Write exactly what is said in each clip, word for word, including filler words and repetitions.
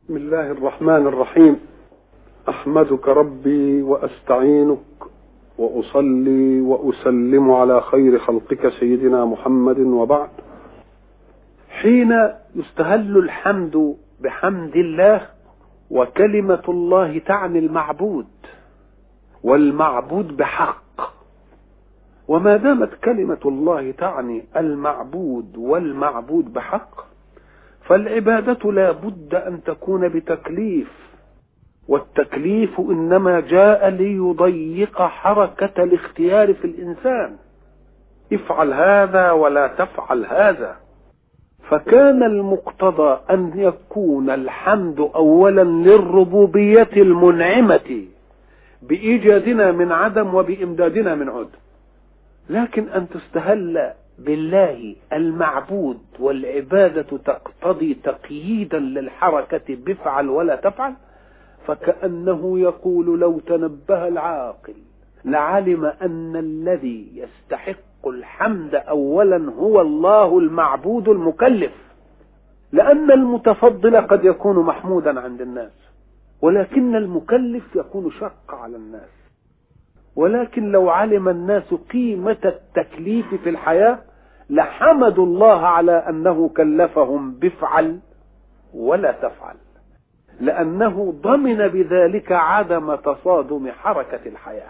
بسم الله الرحمن الرحيم. أحمدك ربي وأستعينك وأصلي وأسلم على خير خلقك سيدنا محمد، وبعد. حين يستهل الحمد بحمد الله، وكلمة الله تعني المعبود والمعبود بحق، وما دامت كلمة الله تعني المعبود والمعبود بحق، فالعبادة لا بد أن تكون بتكليف، والتكليف إنما جاء ليضيق حركة الاختيار في الإنسان، افعل هذا ولا تفعل هذا. فكان المقتضى أن يكون الحمد أولا للربوبية المنعمة بإيجادنا من عدم وبإمدادنا من عدم، لكن أن تستهل بالله المعبود والعبادة تقتضي تقييدا للحركة بفعل ولا تفعل، فكأنه يقول لو تنبه العاقل لعلم أن الذي يستحق الحمد أولا هو الله المعبود المكلف، لأن المتفضل قد يكون محمودا عند الناس، ولكن المكلف يكون شق على الناس. ولكن لو علم الناس قيمة التكليف في الحياة لحمدوا الله على أنه كلفهم بفعل ولا تفعل، لأنه ضمن بذلك عدم تصادم حركة الحياة.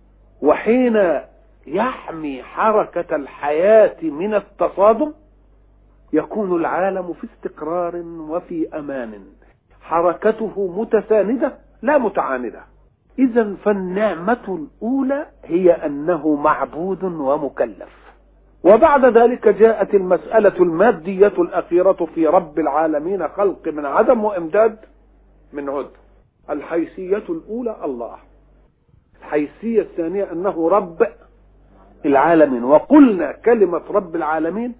وحين يحمي حركة الحياة من التصادم يكون العالم في استقرار وفي أمان، حركته متساندة لا متعاندة. إذن فالنعمة الأولى هي أنه معبود ومكلف، وبعد ذلك جاءت المسألة المادية الأخيرة في رب العالمين، خلق من عدم وإمداد من عد. الحيثية الأولى الله، الحيثية الثانية أنه رب العالمين. وقلنا كلمة رب العالمين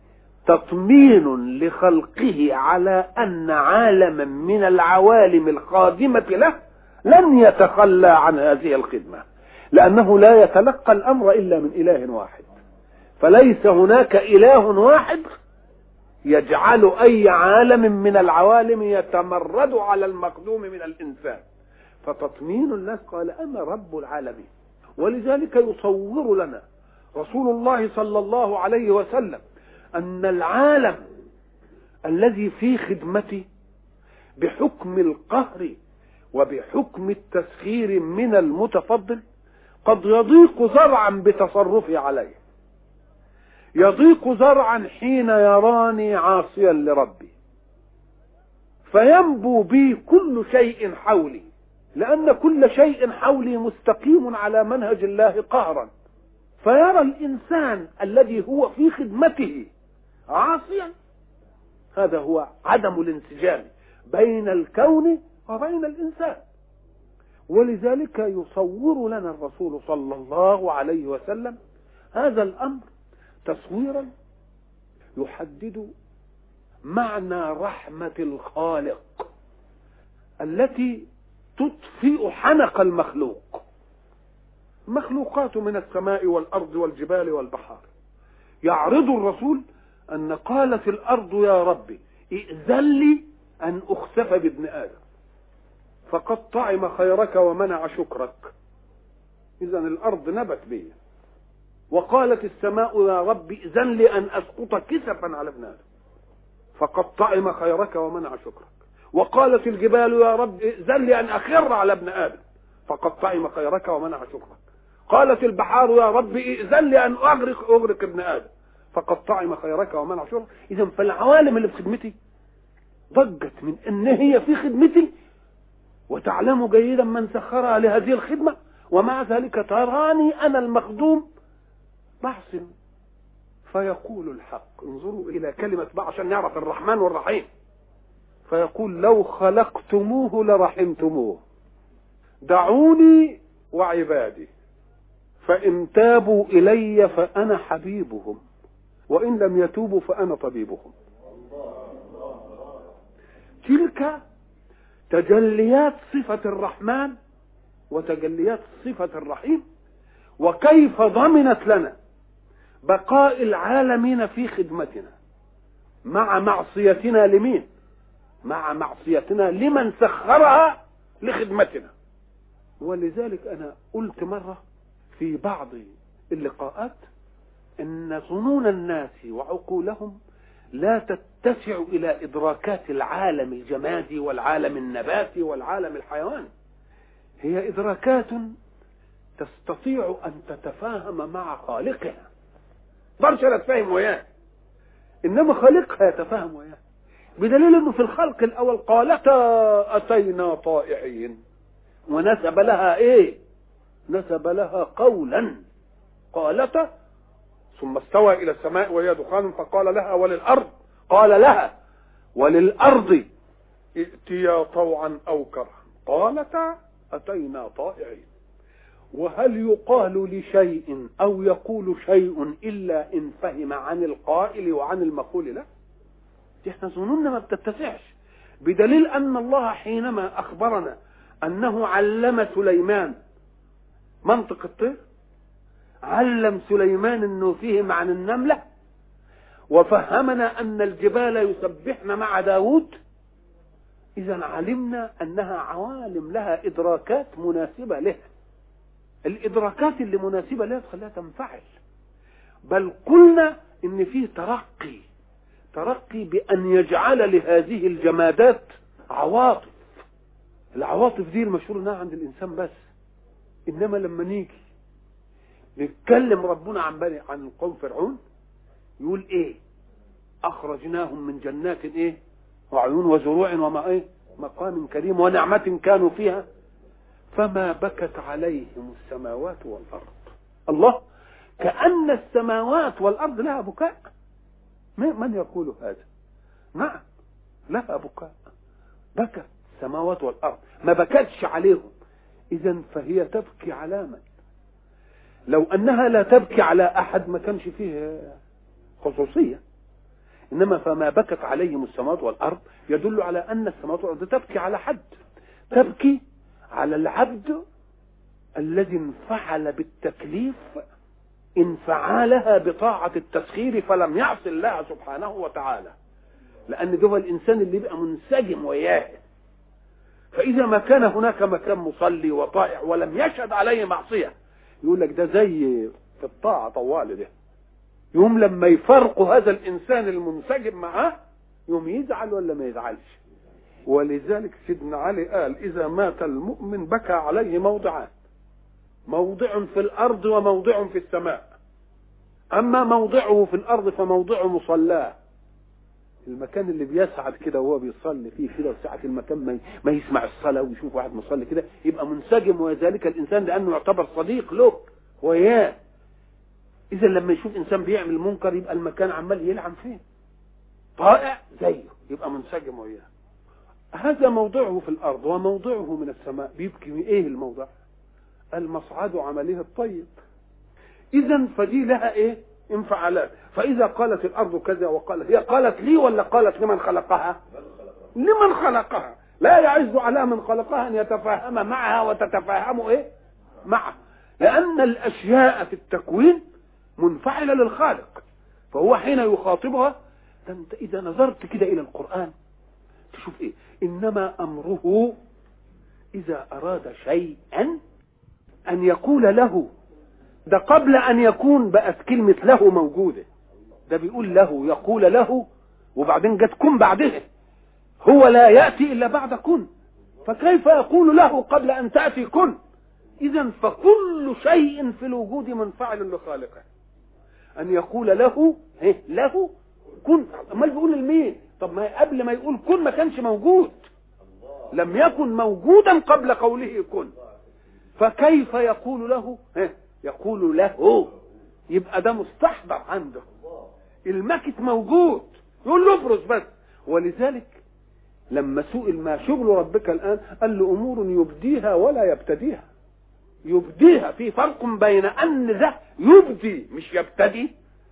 تطمين لخلقه على أن عالما من العوالم الخادمة له لن يتخلى عن هذه الخدمة، لأنه لا يتلقى الأمر إلا من إله واحد، فليس هناك إله واحد يجعل أي عالم من العوالم يتمرد على المقدوم من الإنسان. فتطمين الناس قال أنا رب العالمين. ولذلك يصور لنا رسول الله صلى الله عليه وسلم أن العالم الذي في خدمته بحكم القهر وبحكم التسخير من المتفضل قد يضيق زرعا بتصرفه عليه، يضيق زرعا حين يراني عاصيا لربي فينبو بي كل شيء حولي، لأن كل شيء حولي مستقيم على منهج الله قهرا. فيرى الإنسان الذي هو في خدمته عاصيا، هذا هو عدم الانسجام بين الكون وبين الإنسان. ولذلك يصور لنا الرسول صلى الله عليه وسلم هذا الأمر تصويرا يحدد معنى رحمة الخالق التي تطفئ حنق المخلوق. مخلوقات من السماء والأرض والجبال والبحار، يعرض الرسول أن قالت الأرض يا ربي ائذن لي أن أخسف بابن آدم، فقد طعم خيرك ومنع شكرك، إذن الأرض نبت بي. وقالت السماء يا رب ائذن لي أن أسقط كسفا على ابن آدم، فقد طعم خيرك ومنع شكرك. وقالت الجبال يا رب ائذن لي أن أخر على ابن آدم، فقد طعم خيرك ومنع شكرك. قالت البحار يا رب ائذن لي أن أغرق أغرق ابن آدم، فقد طعم خيرك ومنع شكرك. إذن فالعوالم اللي في خدمتي ضجت من أن هي في خدمتي، وتعلم جيدا من سخرها لهذه الخدمة، ومع ذلك تراني أنا المخدوم بحسن. فيقول الحق، انظروا إلى كلمة بقى عشان نعرف الرحمن والرحيم، فيقول لو خلقتموه لرحمتموه، دعوني وعبادي، فإن تابوا إلي فأنا حبيبهم، وإن لم يتوبوا فأنا طبيبهم. تلك تجليات صفة الرحمن وتجليات صفة الرحيم، وكيف ضمنت لنا بقاء العالمين في خدمتنا مع معصيتنا لمين؟ مع معصيتنا لمن سخرها لخدمتنا. ولذلك أنا قلت مرة في بعض اللقاءات إن ظنون الناس وعقولهم لا تتسع إلى إدراكات العالم الجمادي والعالم النباتي والعالم الحيواني، هي إدراكات تستطيع أن تتفاهم مع خالقها، برشا لا تفهم وياه، إنما خالقها يتفاهم وياه، بدليل أنه في الخلق الأول قالتا أتينا طائعين، ونسب لها إيه؟ نسب لها قولا، قالتا ثم استوى إلى السماء وهي دخان فقال لها وللأرض، قال لها وللأرض ائتيا طوعا أو كرها قالتا أتينا طائعين. وهل يقال لشيء أو يقول شيء إلا إن فهم عن القائل وعن المقول له؟ احنا ظنوننا ما بتتسعش، بدليل أن الله حينما أخبرنا أنه علم سليمان منطق الطير، علم سليمان أنه فهم عن النملة، وفهمنا أن الجبال يسبحن مع داود، إذا علمنا أنها عوالم لها إدراكات مناسبة لها. الإدراكات اللي مناسبة لها تخليها تنفعل، بل قلنا إن فيه ترقي، ترقي بأن يجعل لهذه الجمادات عواطف. العواطف دي المشهور انها عند الإنسان بس، إنما لما نيجي نتكلم ربنا عن بني عن القوم فرعون يقول إيه؟ أخرجناهم من جنات إيه؟ وعيون وزروع وما إيه؟ مقام كريم ونعمة كانوا فيها فما بكت عليهم السماوات والأرض. الله، كأن السماوات والأرض لها بكاء. من يقول هذا؟ نعم لها بكاء، بكت السماوات والأرض، ما بكتش عليهم. إذن فهي تبكي على من؟ لو أنها لا تبكي على أحد ما كانش فيه خصوصية، إنما فما بكت عليهم السماوات والأرض يدل على أن السماوات والأرض تبكي على حد، تبكي على العبد الذي انفعل بالتكليف انفعالها بطاعة التسخير فلم يعص الله سبحانه وتعالى، لأن ده الإنسان اللي يبقى منسجم وياه. فإذا ما كان هناك مكان مصلي وطائع ولم يشهد عليه معصية يقول لك ده زي في الطاعة طوال ده، يوم لما يفرقوا هذا الإنسان المنسجم معاه يوم يزعل ولا ما يزعلش. ولذلك سيدنا علي قال إذا مات المؤمن بكى عليه موضعان، موضع في الأرض وموضع في السماء. أما موضعه في الأرض فموضع مصلاه، المكان اللي بيسعد كده وهو بيصلي فيه كده، وساعة المكان ما يسمع الصلاة ويشوف واحد مصلي كده يبقى منسجم وذلك الإنسان لأنه يعتبر صديق له وياه. إذا لما يشوف إنسان بيعمل منكر يبقى المكان عمال يلعن فيه، طائع زيه يبقى منسجم وياه. هذا موضعه في الأرض وموضعه من السماء، بيبكي من إيه الموضع؟ المصعد عمله الطيب. إذا فدي لها إيه؟ انفعالات. فإذا قالت الأرض كذا وقالت، هي قالت لي ولا قالت لمن خلقها؟ لمن خلقها. لا يعز على من خلقها أن يتفاهم معها وتتفاهم إيه؟ معه، لأن الأشياء في التكوين منفعلة للخالق، فهو حين يخاطبها. أنت إذا نظرت كده إلى القرآن تشوف إيه؟ إنما أمره إذا أراد شيئا أن يقول له. ده قبل أن يكون بقت كلمة له موجودة، ده بيقول له يقول له وبعدين جت كن بعدها، هو لا يأتي إلا بعد كن، فكيف يقول له قبل أن تأتي كن؟ إذن فكل شيء في الوجود منفعل لخالقه، أن يقول له إيه؟ له كن. ما بيقول لمين؟ طب ما قبل ما يقول كن ما كانش موجود، لم يكن موجودا قبل قوله كن، فكيف يقول له إيه؟ يقول له، يبقى ده مستحضر عنده، المكت موجود يقول له افرز بس. ولذلك لما سئل ما شغل ربك الآن قال له أمور يبديها ولا يبتديها. يبديها، في فرق بين أن ده يبدي مش يبتدي،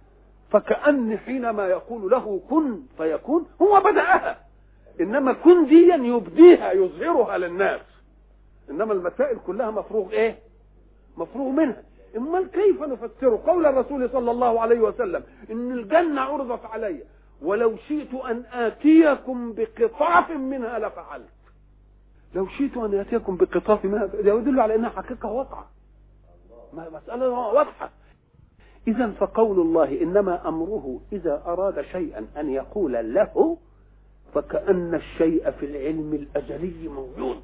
فكأن حينما يقول له كن فيكون هو بدأها، إنما كن دي يبديها يظهرها للناس، إنما المسائل كلها مفروغ إيه؟ مفروغ منها. امال كيف نفسر قول الرسول صلى الله عليه وسلم ان الجنه عرضت علي ولو شئت أن آتيكم بقطاف منها لفعلت. لو شئت أن آتيكم بقطاف منها، ده يدل على أنها حقيقة واقعة، مسألة واضحة. إذا فقول الله إنما أمره إذا أراد شيئا أن يقول له، فكأن الشيء في العلم الأزلي موجود،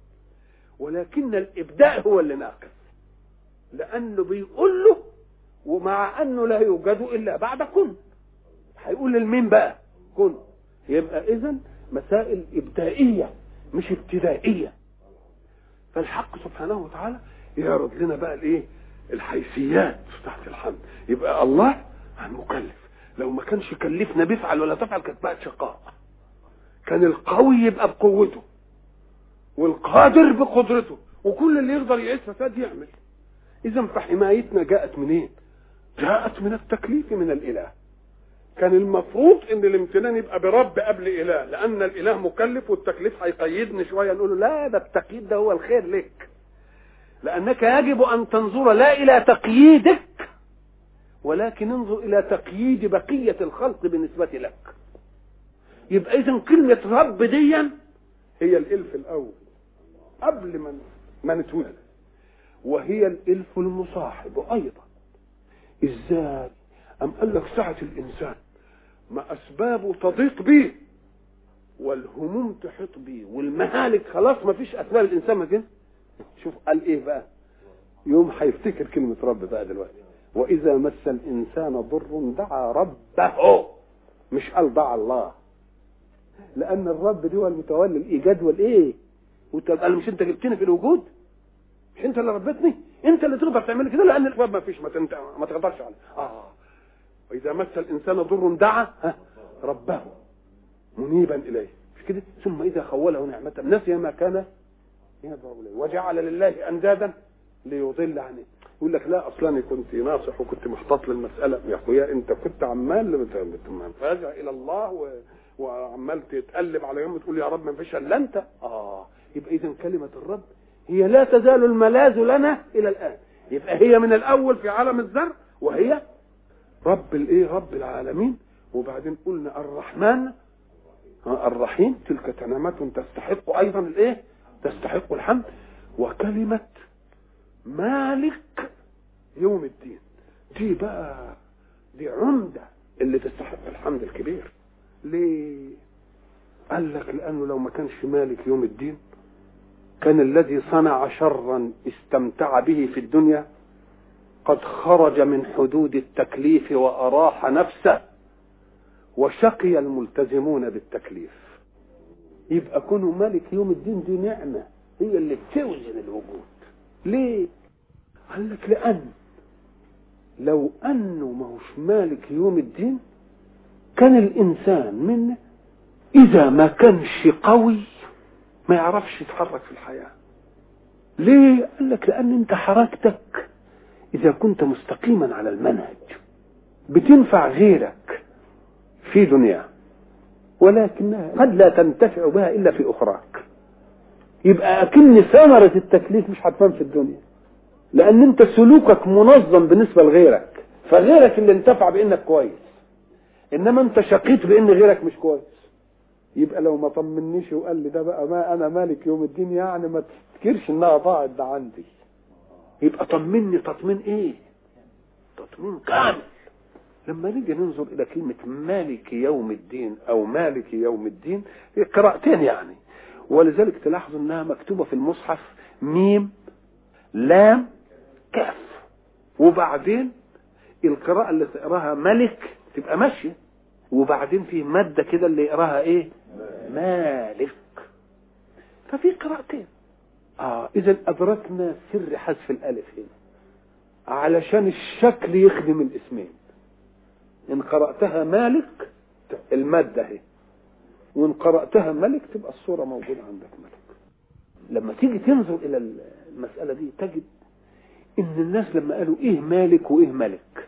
ولكن الإبداء هو اللي ناقص، لأنه بيقول له ومع أنه لا يوجد إلا بعد كن. هيقول للمين بقى؟ كن. يبقى إذن مسائل إبدائية مش ابتدائية. فالحق سبحانه وتعالى يعرض لنا بقى الايه؟ الحيثيات تحت الحمد. يبقى الله مكلف، لو ما كانش كلفنا بيفعل ولا تفعل كانت بقت شقاء. كان القوي يبقى بقوته والقادر بقدرته، وكل اللي يقدر يعيش فساد يعمل. اذا فحمايتنا جاءت منين؟ جاءت من التكليف من الاله. كان المفروض ان الامتنان يبقى برب قبل اله، لان الاله مكلف والتكليف هيقيدني شويه، نقول له لا، ده التقييد ده هو الخير لك، لانك يجب ان تنظر لا الى تقييدك ولكن انظر الى تقييد بقيه الخلق بالنسبه لك. يبقى اذا كلمه رب ديا هي الالف الاول قبل ما ما نتولد، وهي الالف المصاحب ايضا. ازاي؟ ام قال لك ساعه الانسان ما اسبابه تضيق به والهموم تحيط به والمهالك خلاص ما فيش اسباب الانسان ما كده، شوف قال ايه بقى؟ يوم هيفتكر كلمه رب بقى دلوقتي. واذا مس الانسان ضر دعا ربه، مش قال دعا الله، لان الرب دي هو المتولي الايجاد والايه. وتبقى مش انت جبتني في الوجود؟ مش انت اللي ربتني؟ انت اللي تقدر تعمل كده، لان الرب ما فيش، ما, تنت... ما تقدرش عليه. اه واذا مس الانسان ضر دعا ربه منيبا اليه، مش كده؟ ثم اذا خوله نعمه نسي ما كان يدعو اليه وجعل لله اندادا ليضل عنه. يقول لك لا، اصلا كنت ناصح وكنت محتاط للمساله. يا اخويا انت كنت عمال فارجع الى الله و... وعمال تتقلب على يوم تقول يا رب ما فيش الا انت. اه يبقى اذا كلمه الرب هي لا تزال الملاذ لنا الى الان. يبقى هي من الاول في عالم الذر وهي رب الايه؟ رب العالمين. وبعدين قلنا الرحمن الرحيم، تلك كلمات تستحق ايضا الايه؟ تستحق الحمد. وكلمه مالك يوم الدين دي بقى دي عمده اللي تستحق الحمد الكبير. ليه؟ قال لك لانه لو ما كانش مالك يوم الدين كان الذي صنع شرا استمتع به في الدنيا قد خرج من حدود التكليف وأراح نفسه، وشقي الملتزمون بالتكليف. يبقى كونه مالك يوم الدين دي نعمة هي اللي بتوزن الوجود. ليه؟ قال لك لأن لو أنه ما هوش مالك يوم الدين كان الإنسان منه إذا ما كانش قوي ما يعرفش يتحرك في الحياة. ليه؟ قال لك لأن أنت حركتك إذا كنت مستقيما على المنهج بتنفع غيرك في دنيا، ولكنها قد لا تنتفع بها إلا في أخراك. يبقى أكن ثمرة التكليف مش هتبان في الدنيا، لأن أنت سلوكك منظم بالنسبة لغيرك، فغيرك اللي انتفع بأنك كويس، إنما أنت شقيت بأن غيرك مش كويس. يبقى لو ما طمنيش وقال لي ده بقى ما أنا مالك يوم الدين، يعني ما تفكرش إنها ضاعت ده عندي. يبقى طمني تطمين إيه؟ تطمين كامل. لما نيجي ننظر إلى كلمة مالك يوم الدين أو مالك يوم الدين، قراءتين يعني، ولذلك تلاحظوا إنها مكتوبة في المصحف ميم لام كاف، وبعدين القراءة اللي تقراها ملك تبقى ماشية، وبعدين في مادة كده اللي يقراها ايه؟ مالك. ففي قراءتين. اه اذا ادركنا سر حذف الالف هنا علشان الشكل يخدم الاسمين. ان قرأتها مالك المادة اهي، وان قرأتها ملك تبقى الصورة موجودة عندك ملك. لما تيجي تنظر الى المسألة دي تجد ان الناس لما قالوا ايه مالك وايه ملك،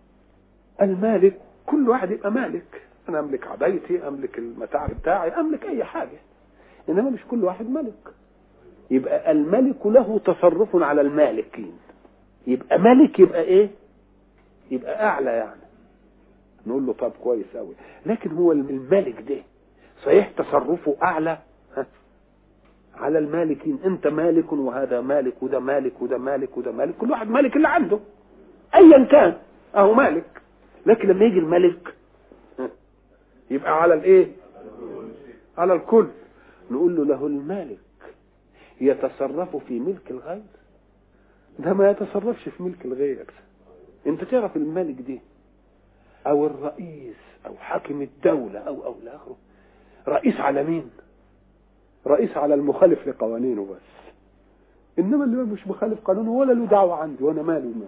المالك كل واحد يبقى مالك، انا املك عبايتي، املك المتاع بتاعي، املك اي حاجة، انما مش كل واحد ملك. يبقى الملك له تصرف على المالكين. يبقى ملك يبقى ايه؟ يبقى اعلى يعني. نقول له طب كويس قوي، لكن هو الملك ده صحيح تصرفه اعلى على المالكين، انت مالك وهذا مالك وده مالك وده مالك وده مالك، كل واحد مالك اللي عنده ايا كان اهو مالك، لكن لما يجي الملك يبقى على الايه؟ على الكل. نقول له له المالك يتصرف في ملك الغير، ده ما يتصرفش في ملك الغير. انت تعرف الملك دي او الرئيس او حاكم الدولة او او لاخره رئيس على مين؟ رئيس على المخالف لقوانينه بس، انما اللي مش مخالف قانونه ولا له دعوة عندي وانا مالي ومالي.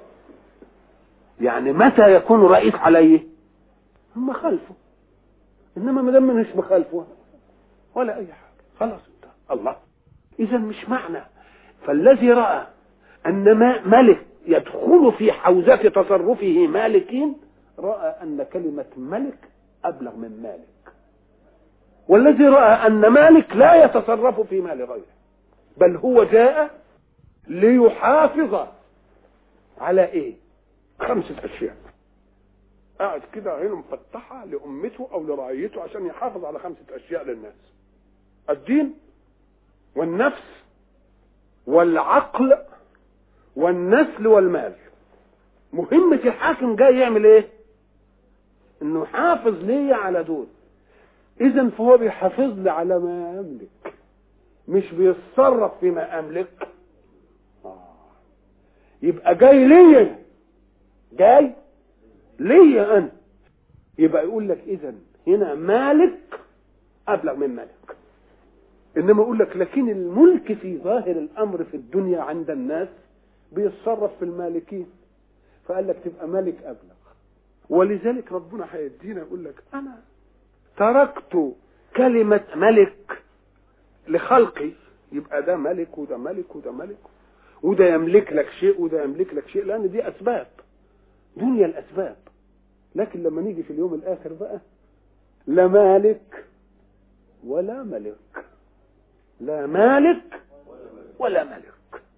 يعني متى يكون رئيس عليه؟ هم خالفه، انما ما دام مش مخالفه ولا اي حاجة خلاص انت الله. اذا مش معنى فالذي رأى ان ملك يدخل في حوزة تصرفه مالكين رأى ان كلمة ملك ابلغ من مالك، والذي رأى ان مالك لا يتصرف في مال غيره، بل هو جاء ليحافظ على ايه؟ خمسة اشياء، قاعد كده عينه مفتحة لأمته او لرعيته عشان يحافظ على خمسة اشياء للناس: الدين والنفس والعقل والنسل والمال. مهمة الحاكم جاي يعمل ايه؟ انه يحافظ لي على دول. اذا فهو بيحافظ لي على ما املك، مش بيتصرف فيما املك. آه. يبقى جاي لي، جاي لي انا. يبقى يقول لك اذا هنا مالك ابلغ من ملك. انما يقول لك لكن الملك في ظاهر الامر في الدنيا عند الناس بيتصرف في المالكين، فقال لك تبقى مالك ابلغ. ولذلك ربنا هيدينا يقول لك انا تركت كلمة ملك لخلقي، يبقى ده ملك وده ملك وده ملك وده يملك لك شيء وده يملك لك شيء، لان دي اسباب دنيا الاسباب. لكن لما نيجي في اليوم الاخر بقى لا مالك ولا ملك، لا مالك ولا ملك.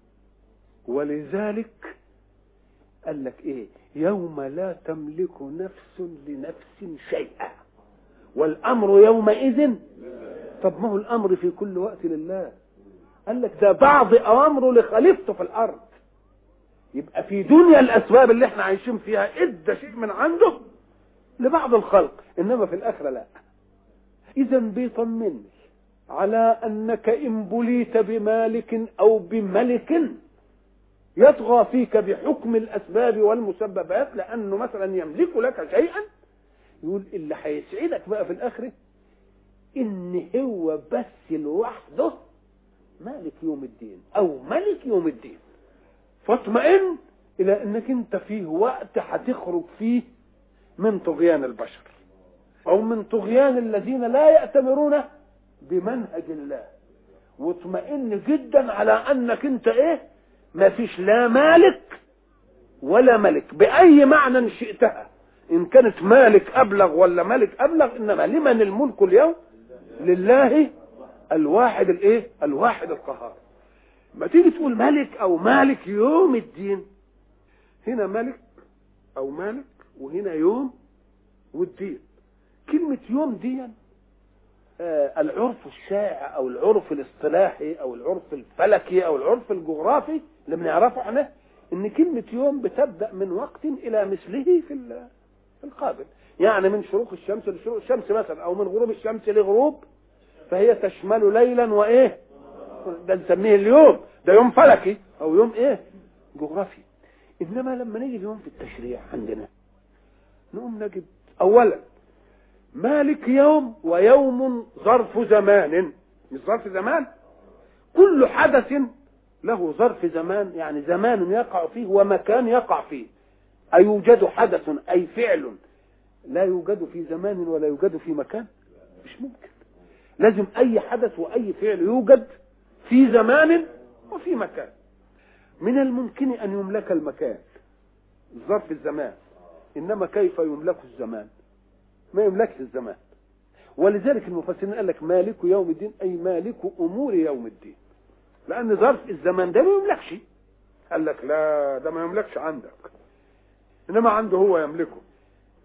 ولذلك قال لك ايه؟ يوم لا تملك نفس لنفس شيئا والامر يومئذ. طب ما هو الامر في كل وقت لله. قال لك ده بعض اوامره لخليفته في الارض. يبقى في دنيا الاسباب اللي احنا عايشين فيها ادى شيء من عنده لبعض الخلق، انما في الاخره لا. اذا بيطمني على انك ان بليت بمالك او بملك يطغى فيك بحكم الاسباب والمسببات، لانه مثلا يملك لك شيئا، يقول اللي هيسعدك بقى في الاخره ان هو بس لوحده مالك يوم الدين او ملك يوم الدين. فاطمئن الى انك انت فيه وقت هتخرج فيه من طغيان البشر او من طغيان الذين لا يأتمرون بمنهج الله، واطمئن جدا على انك انت ايه؟ ما فيش لا مالك ولا ملك باي معنى شئتها، ان كانت مالك ابلغ ولا ملك ابلغ، انما لمن الملك اليوم؟ لله الواحد الايه؟ الواحد القهار. ما تيجي تقول ملك او مالك يوم الدين، هنا ملك او مالك وهنا يوم والدين. كلمة يوم دي آه العرف الشائع او العرف الاصطلاحي او العرف الفلكي او العرف الجغرافي اللي بنعرفه احنا ان كلمة يوم بتبدأ من وقت الى مثله في القابل، يعني من شروق الشمس لشروق الشمس مثلا، او من غروب الشمس لغروب، فهي تشمل ليلا وايه؟ ده نسميه اليوم، ده يوم فلكي او يوم ايه؟ جغرافي. انما لما نيجي اليوم في التشريع عندنا نقوم نجد اولا مالك يوم ويوم ظرف زمان، مش ظرف زمان، كل حدث له ظرف زمان، يعني زمان يقع فيه ومكان يقع فيه. أيوجد حدث أي فعل لا يوجد في زمان ولا يوجد في مكان؟ مش ممكن. لازم أي حدث وأي فعل يوجد في زمان وفي مكان. من الممكن أن يملك المكان ظرف الزمان، إنما كيف يملك الزمان؟ ما يملكش الزمان. ولذلك المفسرين قال لك مالك يوم الدين أي مالك أمور يوم الدين، لأن ظرف الزمان ده ما يملكش. قال لك لا، ده ما يملكش عندك، إنما عنده هو يملكه.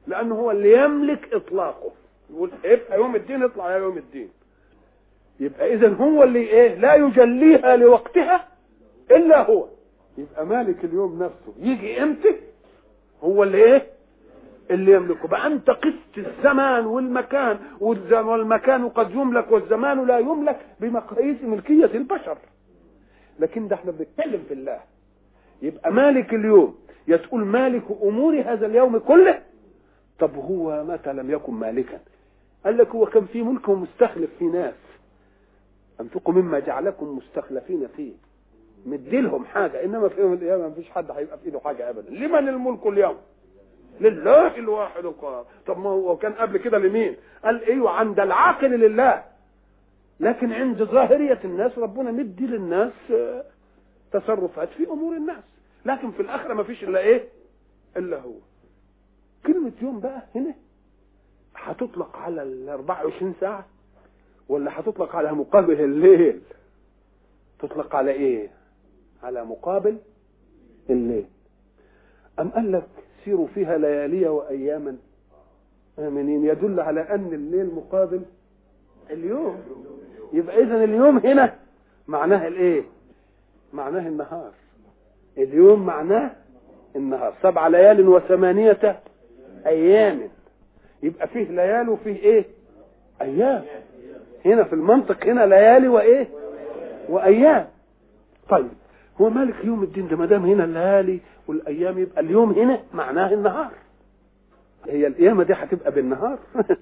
لانه هو اللي يملك اطلاقه. يقول يبقى يوم الدين اطلع يا يوم الدين، يبقى اذا هو اللي ايه لا يجليها لوقتها الا هو، يبقى مالك اليوم نفسه. يجي امتى هو اللي ايه اللي يملكه. بقى انت قست الزمان والمكان، والمكان قد يملك والزمان لا يملك بمقاييس ملكية البشر، لكن ده احنا بنتكلم في الله. يبقى مالك اليوم يتقول مالك امور هذا اليوم كله. طب هو متى لم يكن مالكا؟ قال لك هو كان في ملك ومستخلف في ناس، انفقوا مما جعلكم مستخلفين فيه، مديلهم حاجه، انما في يوم القيامه مفيش حد هيبقى في ايده حاجه ابدا. لمن الملك اليوم؟ لله الواحد القهار. طب ما هو كان قبل كده لمين؟ قال ايوه عند العاقل لله، لكن عند ظاهريه الناس ربنا مدي للناس تصرفات في امور الناس، لكن في الاخره مفيش الا ايه الا هو. كلمه يوم بقى هنا هتطلق على ال أربعة وعشرين ساعه ولا هتطلق على مقابل الليل؟ تطلق على ايه؟ على مقابل الليل. ام قال لك سيروا فيها ليالي واياما امنين، يدل على ان الليل مقابل اليوم. يبقى اذا اليوم هنا معناه الايه؟ معناه النهار. اليوم معناه النهار. سبع ليال وثمانية ايام، يبقى فيه ليال وفيه ايه؟ ايام. هنا في المنطق هنا ليالي وايه؟ وايام. طيب هو مالك يوم الدين ده؟ ما دام هنا الليالي والايام يبقى اليوم هنا معناه النهار. هي القيامه دي هتبقى بالنهار؟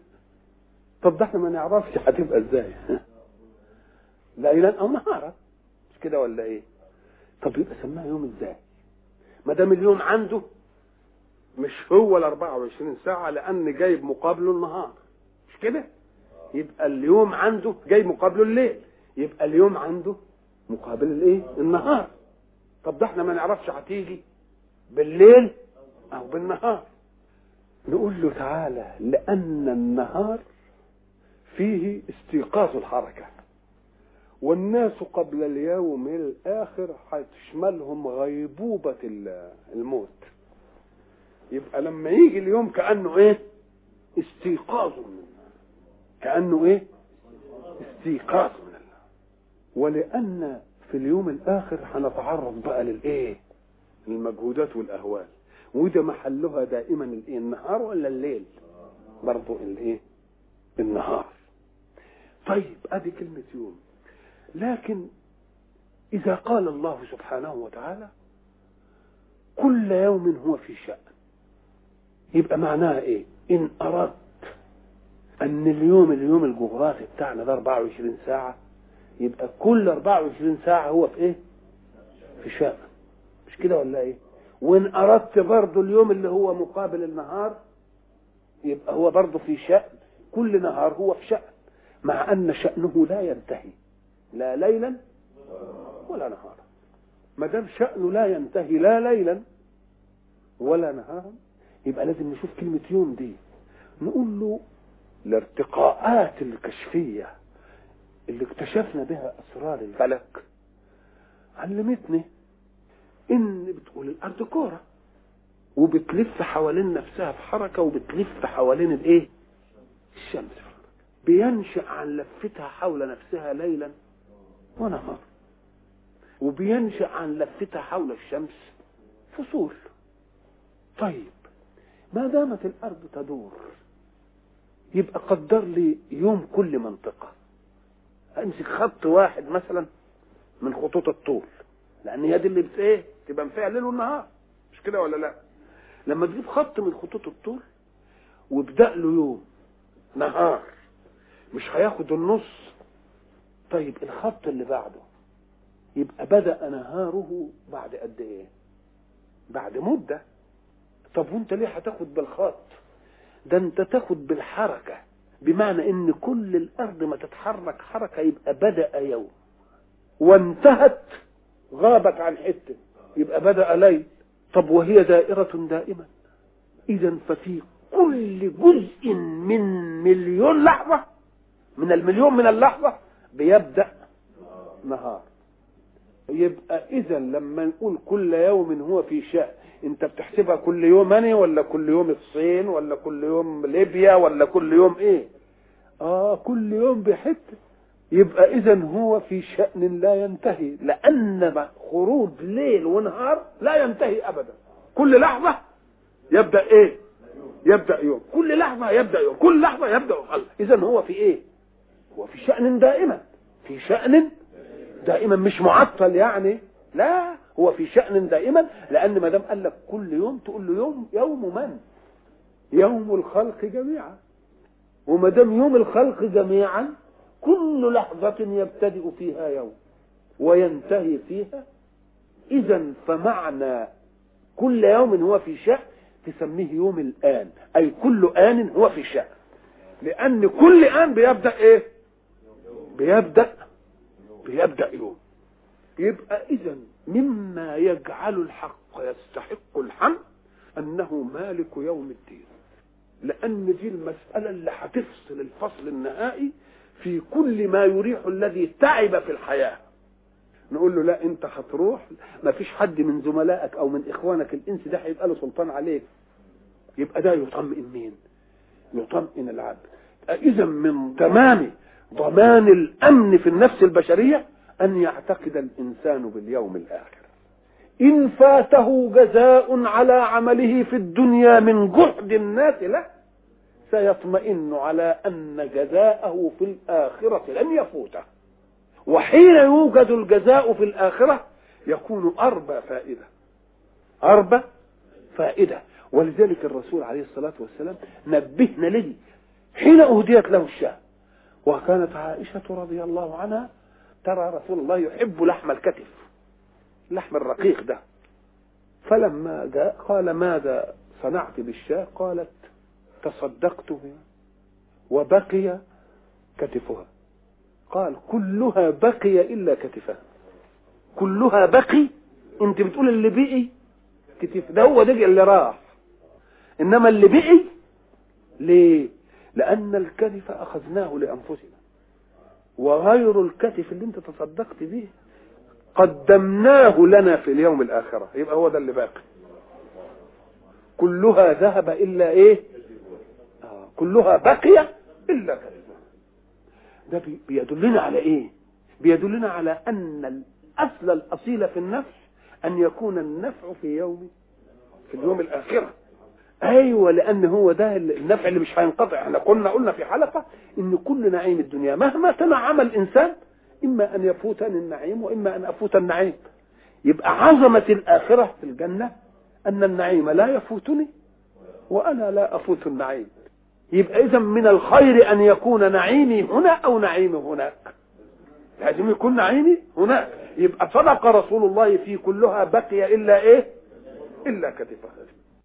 طب ده احنا ما نعرفش هتبقى ازاي، ليلا او نهارا، مش كده ولا ايه؟ طب يبقى سماها يوم ازاي ما دام اليوم عنده مش هو ال أربعة وعشرين ساعه، لان جايب مقابله النهار، مش كده؟ يبقى اليوم عنده جاي مقابله الليل، يبقى اليوم عنده مقابل الايه؟ النهار. طب ده احنا ما نعرفش هتيجي بالليل او بالنهار. نقول له تعالى، لان النهار فيه استيقاظ الحركه، والناس قبل اليوم الاخر هتشملهم غيبوبه الموت. يبقى لما يجي اليوم كانه ايه؟ استيقاظ من كانه ايه؟ استيقاظ من الله. ولان في اليوم الاخر هنتعرض بقى للايه؟ المجهودات والاهوال، وده محلها دائما الايه؟ النهار ولا الليل؟ برضو الايه؟ النهار. طيب ادي كلمه يوم. لكن اذا قال الله سبحانه وتعالى كل يوم هو في شأن، يبقى معناها ايه؟ ان اردت ان اليوم اليوم الجغرافي بتاعنا ده أربعة وعشرين ساعه، يبقى كل أربعة وعشرين ساعه هو في ايه؟ في شأن، مش كده ولا ايه؟ وان اردت برضو اليوم اللي هو مقابل النهار يبقى هو برضو في شأن، كل نهار هو في شأن، مع ان شأنه لا ينتهي لا ليلا ولا نهارا. ما دام شأنه لا ينتهي لا ليلا ولا نهارا، يبقى لازم نشوف كلمة يوم دي. نقول له الارتقاءات الكشفية اللي اكتشفنا بها اسرار الفلك علمتني ان بتقول الارض كورة وبتلف حوالين نفسها في حركة، وبتلف حوالين الايه؟ الشمس. بينشأ عن لفتها حول نفسها ليلا ونهار، وبينشأ عن لفتها حول الشمس فصول. طيب ما دامت الارض تدور يبقى قدر لي يوم كل منطقة. امسك خط واحد مثلا من خطوط الطول، لان هي دي اللي بت ايه؟ تبقى فيها الليل والنهار، مش كده ولا لا؟ لما تجيب خط من خطوط الطول وابدأ له يوم نهار، مش هياخد النص. طيب الخط اللي بعده يبقى بدأ نهاره بعد قد ايه؟ بعد مدة. طب وانت ليه هتاخد بالخط ده؟ انت تاخد بالحركة، بمعنى ان كل الارض ما تتحرك حركة يبقى بدأ يوم، وانتهت غابت عن حتة يبقى بدأ ليل. طب وهي دائرة دائما، اذا ففي كل جزء من مليون لحظة، من المليون من اللحظة بيبدأ نهار. يبقى اذا لما نقول كل يوم هو في شأن، انت بتحسبها كل يوم اني ولا كل يوم الصين ولا كل يوم ليبيا ولا كل يوم ايه؟ اه كل يوم بحته. يبقى اذا هو في شأن لا ينتهي، لان خروج ليل ونهار لا ينتهي ابدا. كل لحظة يبدأ ايه؟ يبدأ يوم، كل لحظة يبدأ يوم، كل لحظة يبدأ يوم. اذا هو في ايه؟ هو في شأن دائما، في شأن دائما مش معطل يعني، لا هو في شأن دائما. لان ما دام قال لك كل يوم تقول له يوم، يوم من؟ يوم الخلق جميعا. وما دام يوم الخلق جميعا كل لحظة يبتدئ فيها يوم وينتهي فيها. اذا فمعنى كل يوم هو في شأن تسميه يوم الآن، اي كل آن هو في شأن، لان كل آن بيبدأ ايه؟ بيبدأ بيبدأ يوم. يبقى اذا مما يجعل الحق يستحق الحمد انه مالك يوم الدين، لان دي المسألة اللي هتفصل الفصل النهائي في كل ما يريح الذي تعب في الحياة. نقول له لا انت هتروح، ما فيش حد من زملائك او من اخوانك الانس ده هيبقى له سلطان عليك. يبقى ده يطمئن مين؟ يطمئن العبد. اذا من تمام ضمان الامن في النفس البشرية ان يعتقد الانسان باليوم الاخر. ان فاته جزاء على عمله في الدنيا من جهد الناس له سيطمئن على ان جزاءه في الاخرة لن يفوته. وحين يوجد الجزاء في الآخرة يكون أربى فائدة، أربى فائدة. ولذلك الرسول عليه الصلاة والسلام نبهنا لي حين أهديت له الشاة، وكانت عائشة رضي الله عنها ترى رسول الله يحب لحم الكتف، لحم الرقيق ده. فلما جاء قال ماذا صنعت بالشاة؟ قالت تصدقت بها وبقي كتفها. قال كلها بقي إلا كتفها. كلها بقي؟ انت بتقول اللي بقي كتف، ده هو ده اللي راح، انما اللي بقي ليه؟ لان الكتف اخذناه لانفسنا، وغير الكتف اللي انت تصدقت به قدمناه لنا في اليوم الاخرة. يبقى هو ده اللي باقي. كلها ذهب الا ايه؟ آه. كلها بقي الا كتفها. ده بيدلنا على ايه؟ بيدلنا على ان الاصل الاصيل في النفس ان يكون النفع في يوم في اليوم الاخره. ايوه، لان هو ده النفع اللي مش هينقطع. احنا كنا قلنا في حلقه ان كل نعيم الدنيا مهما تنعم الانسان اما ان يفوتني النعيم واما ان افوت النعيم. يبقى عظمه الاخره في الجنه ان النعيم لا يفوتني وانا لا افوت النعيم. يبقى اذا من الخير ان يكون نعيمي هنا او نعيمي هناك، لازم يكون نعيمي هناك. يبقى صدق رسول الله في كلها بقي الا ايه؟ الا كتفها.